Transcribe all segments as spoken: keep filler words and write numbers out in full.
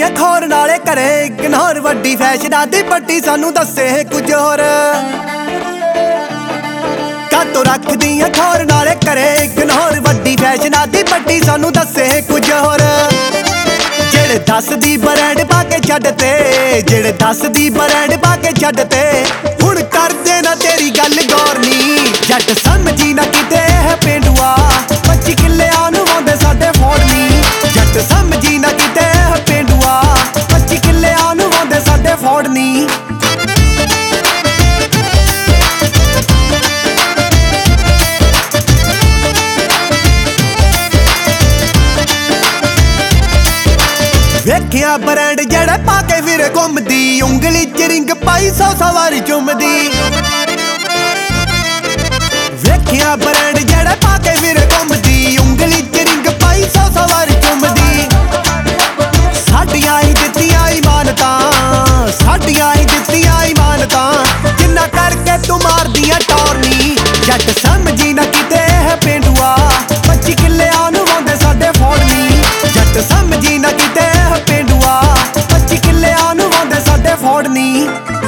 ਦੀਆਂ ਖੋਰ ਨਾਲੇ ਘਰੇ ਇਗਨੋਰ ਵੱਡੀ ਫੈਸ਼ਨਾਂ ਦੀ ਪੱਟੀ ਸਾਨੂੰ ਦੱਸੇ ਕੁਝ ਹੋਰ ਕਾਤੋਂ ਰੱਖਦੀਆਂ ਖੋਰ ਨਾਲੇ ਘਰੇ ਇਗਨੋਰ ਵੱਡੀ ਫੈਸ਼ਨਾਂ ਦੀ ਪੱਟੀ ਸਾਨੂੰ ਦੱਸੇ ਕੁਝ ਹੋਰ ਜਿਹੜੇ ਦੱਸਦੀ ਬ੍ਰਾਂਡ ਪਾ ਕੇ ਛੱਡ ਤੇ ਜਿਹੜੇ ਦੱਸਦੀ ਬ੍ਰਾਂਡ ਪਾ ਕੇ ਛੱਡ ਤੇ ਹੁਣ ਕਰਦੇ ਨਾ ਤੇਰੀ ਗੱਲ ਗੌਰ ਨੀ ਜੱਟ ਸਮਝੀ ਨਾ ਕਿਤੇ ਹੈ ਪੇਂਡੂਆ ਪੱਚੀ ਕਿੱਲਿਆਂ ਨੂੰ ਵਾਉਂਦੇ ਸਾਡੇ ਫੋੜ ਨੀ ਜੱਟ ਸਮਝੀ ਨਾ ਕਿਤੇ ਹੈ ਪੇਂਡੂਆ ਪੱਚੀ ਕਿੱਲਿਆਂ ਨੂੰ ਵਾਉਂਦੇ ਸਾਡੇ ਫੋੜ ਨੀ ਵੇਖਿਆ ਬ੍ਰਾਂਡ ਜਿਹੜੇ ਪਾ ਕੇ ਵੀਰੇ ਘੁੰਮਦੀ ਉਂਗਲੀ ਚ ਰਿੰਗ ਪਾਈ ਸੌ ਸੌ ਵਾਰੀ ਚੁੰਮਦੀ ਵੇਖਿਆ ਬ੍ਰਾਂਡ ਜਿਹੜੇ ਪਾ ਕੇ ਵੀਰੇ ਘੁੰਮਦੀ ਉਂਗਲੀ ਚ ਰਿੰਗ ਪਾਈ ਸੌ ਸੌ ਵਾਰੀ ਚੁੰਮਦੀ ਸਾਡੀਆਂ ਹੀ ਦਿੱਤੀਆਂ ਇਮਾਨਤਾਂ ਸਾਡੀਆਂ ਹੀ ਦਿੱਤੀਆਂ ਇਮਾਨਤਾਂ ਜਿੰਨਾ ਕਰਕੇ ਤੂੰ ਮਾਰਦੀਆਂ ਟੌਰਨੀ ਜੱਟ ਸਮਝੀ ਨਾ ਕਿਤੇ ਹੈ ਪੇਂਡੂਆ ਪੱਚੀ ਕਿੱਲਿਆਂ ਨੂੰ ਵਾਉਂਦੇ ਸਾਡੇ ਫੋੜਨੀ ਜੱਟ ਸਮਝੀ ਨਾ ਕਿਤੇ ਪੇਂਡੂਆ ਪੱਚੀ ਕਿੱਲਿਆਂ ਨੂੰ ਵਾਉਂਦੇ ਸਾਡੇ ਫੋੜਨੀ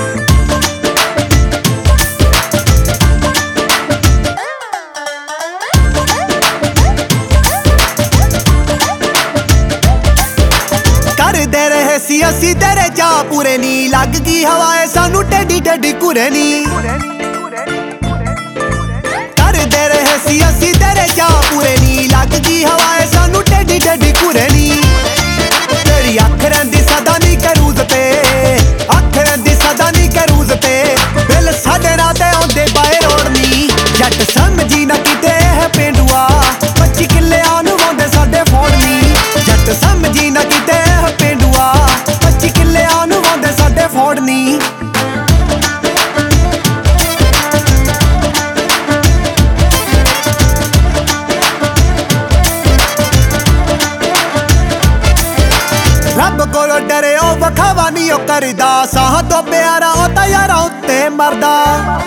ਕਰਦੇ ਰਹੇ ਸੀ ਅਸੀਂ ਤੇਰੇ ਜਾ ਪੂਰੇ ਨੀ ਲੱਗ ਗਈ ਹਵਾਏ ਸਾਨੂੰ ਟੇਡੀ ਟੇਡੀ ਘੁਰੇ ਨੀ ਕਰਦੇ ਰਹੇ ਸੀ ਅਸੀਂ ਤੇਰੇ ਜਾ ਪੂਰੇ ਨੀ ਲੱਗ ਗਈ ਹਵਾਏ ਸਾਨੂੰ ਟੇਡੀ ਟੇਡੀ ਘੁਰੇ ਨੀ ਤੇਰੀ ਅੱਖ ਰਹਿੰਦੀ ਸਦਾ ਨੀ ਕਰੂਜ਼ ਤੇ ਅੱਖ ਰਹਿੰਦੀ ਸਦਾ ਨੀ ਕਰੂਜ਼ ਤੇ ਬਿੱਲ ਸਾਡੇ ਨਾਲ ਤੇ ਆਉਂਦੇ ਬਾਏ ਰੋਡ ਨੀ ਜੱਟ ਸਮਝੀ ਨਾ ਕਿਤੇ ਹੈ ਪੇਂਡੂਆ ਪੱਚੀ ਕਿੱਲਿਆਂ ਨੂੰ ਵਾਉਂਦੇ ਸਾਡੇ ਫੋੜ ਨੀ ਜੱਟ ਸਮਝੀ ਨਾ ਕਿਤੇ ਹੈ ਪੇਂਡੂਆ ਪੱਚੀ ਕਿੱਲਿਆਂ ਨੂੰ ਵਾਉਂਦੇ ਸਾਡੇ ਫੋੜ ਨੀ ਰੱਬ ਕੋਲੋਂ ਡਰੇ ਉਹ ਵਖਾਵਾ ਨੀ ਉਹ ਕਰਦਾ ਸਾਹ ਤੋਂ ਪਿਆਰਾ ਉਹ ਤਾਂ ਯਾਰਾਂ ਉੱਤੇ ਮਰਦਾ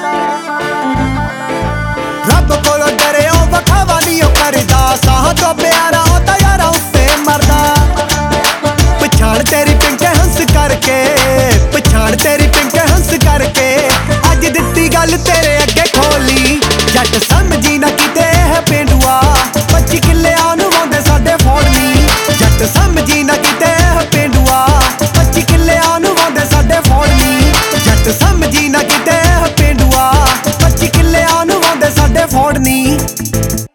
ਰੱਬ ਕੋਲੋਂ ਡਰੇ ਉਹ ਵਖਾਵਾ ਨੀ ਉਹ ਕਰਦਾ ਸਾਹ ਤੋਂ ਪਿਆਰਾ ਉਹ ਤਾਂ ਯਾਰਾਂ ਉੱਤੇ ਮਰਦਾ ਪਛਾਣ ਤੇਰੀ ਪਿੰਕੇ ਹੰਸ ਕਰਕੇ ਪਛਾਣ ਤੇਰੀ ਪਿੰਕੇ ਹੰਸ ਕਰਕੇ ਅੱਜ ਦਿੱਤੀ ਗੱਲ ਤੇਰੇ ਅੱਗੇ ਖੋਲੀ ਜੱਟ ਸਮਝੀ ਨਾ ਕਿਤੇ ਹੈ ਪੇਂਡੂਆ ਪੱਚੀ ਕਿੱਲਿਆਂ ਨੂੰ ਵਾਉਂਦੇ ਸਾਡੇ ਫੋੜਨੀ ਜੱਟ ਸਮਝੀ ਨਾ ਕਿਤੇ ਪੇਂਡੂਆ ਪੱਚੀ ਕਿੱਲਿਆਂ ਨੂੰ ਵਾਉਂਦੇ ਸਾਡੇ ਫੋੜਨੀ ਜੱਟ ਸਮਝੀ ਨਾ ਕਿਤੇ ਪੇਂਡੂਆ ਪੱਚੀ ਕਿੱਲਿਆਂ ਨੂੰ ਵਾਉਂਦੇ ਸਾਡੇ ਫੋੜਨੀ